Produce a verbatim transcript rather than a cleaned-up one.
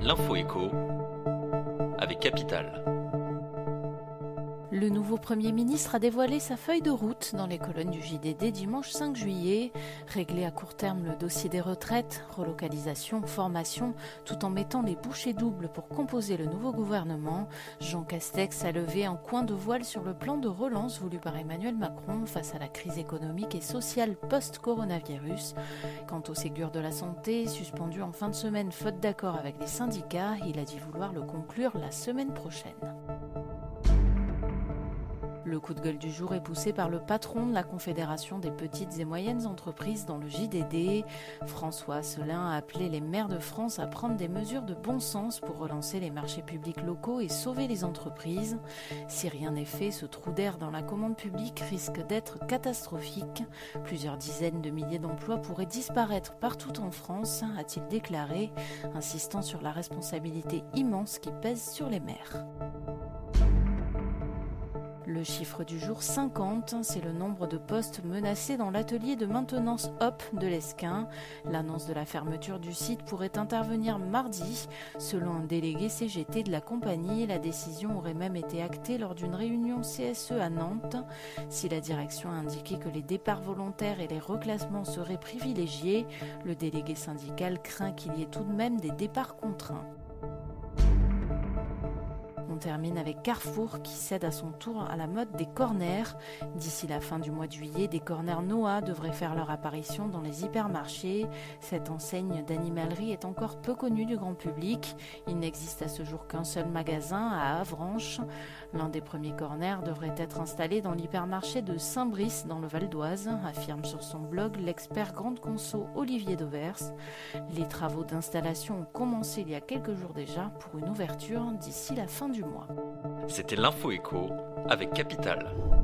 L'Info Écho avec Capital. Le nouveau Premier ministre a dévoilé sa feuille de route dans les colonnes du J D D dimanche cinq juillet. Régler à court terme le dossier des retraites, relocalisation, formation, tout en mettant les bouchées doubles pour composer le nouveau gouvernement. Jean Castex a levé un coin de voile sur le plan de relance voulu par Emmanuel Macron face à la crise économique et sociale post-coronavirus. Quant au Ségur de la santé, suspendu en fin de semaine faute d'accord avec les syndicats, il a dit vouloir le conclure la semaine prochaine. Le coup de gueule du jour est poussé par le patron de la Confédération des petites et moyennes entreprises dans le J D D. François Asselin a appelé les maires de France à prendre des mesures de bon sens pour relancer les marchés publics locaux et sauver les entreprises. Si rien n'est fait, ce trou d'air dans la commande publique risque d'être catastrophique. Plusieurs dizaines de milliers d'emplois pourraient disparaître partout en France, a-t-il déclaré, insistant sur la responsabilité immense qui pèse sur les maires. Le chiffre du jour cinquante, c'est le nombre de postes menacés dans l'atelier de maintenance Hop de l'Esquin. L'annonce de la fermeture du site pourrait intervenir mardi. Selon un délégué C G T de la compagnie, la décision aurait même été actée lors d'une réunion C S E à Nantes. Si la direction a indiqué que les départs volontaires et les reclassements seraient privilégiés, le délégué syndical craint qu'il y ait tout de même des départs contraints. On termine avec Carrefour qui cède à son tour à la mode des corners. D'ici la fin du mois de juillet, des corners Noah devraient faire leur apparition dans les hypermarchés. Cette enseigne d'animalerie est encore peu connue du grand public. Il n'existe à ce jour qu'un seul magasin à Avranches. L'un des premiers corners devrait être installé dans l'hypermarché de Saint-Brice dans le Val d'Oise, affirme sur son blog l'expert grande conso Olivier Devers. Les travaux d'installation ont commencé il y a quelques jours déjà pour une ouverture d'ici la fin du mois. C'était l'Info Écho avec Capital.